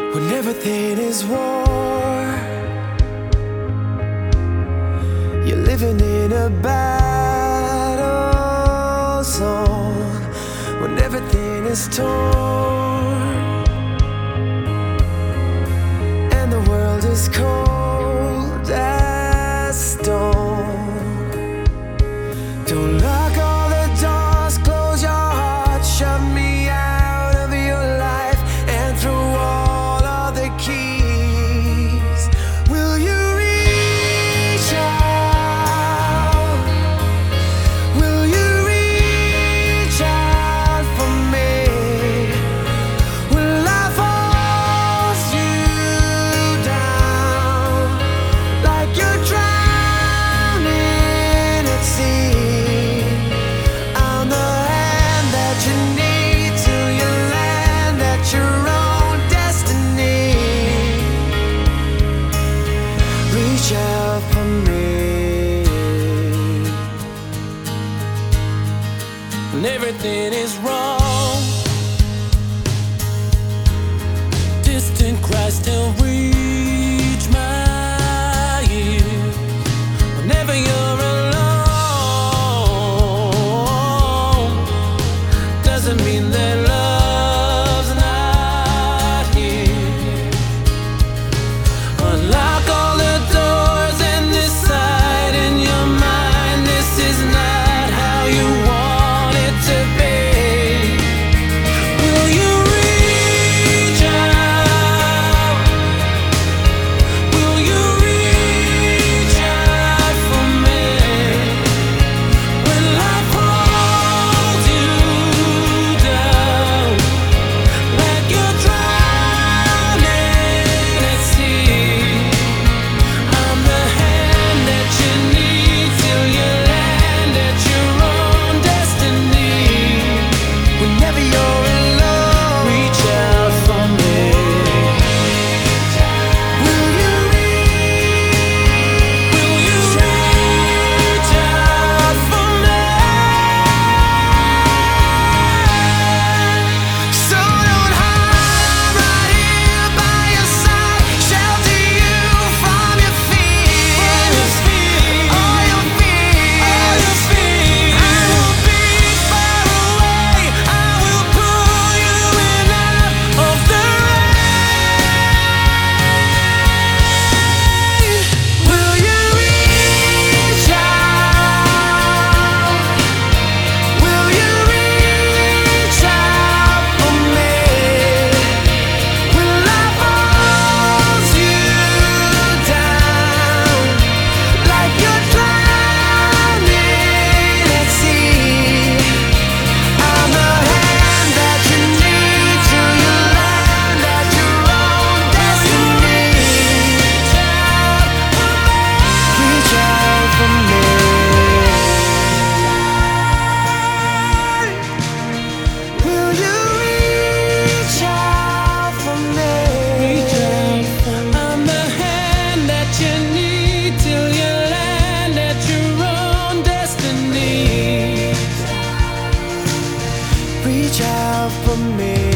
when everything is war. You're living in a battle zone when everything is torn and the world is cold as stone. Don't lock all the doors, close your heart, shut me out of your life and throw all of the keys. Will you reach out? Will you reach out for me? When life holds you down like you're drowning at sea, reach out for me. When everything is wrong, distant cries still reach my ears. Whenever you're alone, doesn't mean that love's not here. Unlock all the doors and decide in your mind this is not how you want it to be. Will you reach out? Will you reach out for me? When life holds you down like you're drowning at sea, I'm the hand that you need till you land at your own destiny. Whenever you're alone, reach out for me. Will you reach out for me? So don't hide, I'm right here by your side, shelter you from your fears, all your fears. I will be far away, I will pull you in out of the rain. Will you reach out? Will you reach out for me? When life holds you down like you're drowning at sea, I'm the hand that you need till you land at your own destiny. Reach out for me. Will you reach out for me? I'm the hand that you need till you land at your own destiny. Reach out for me.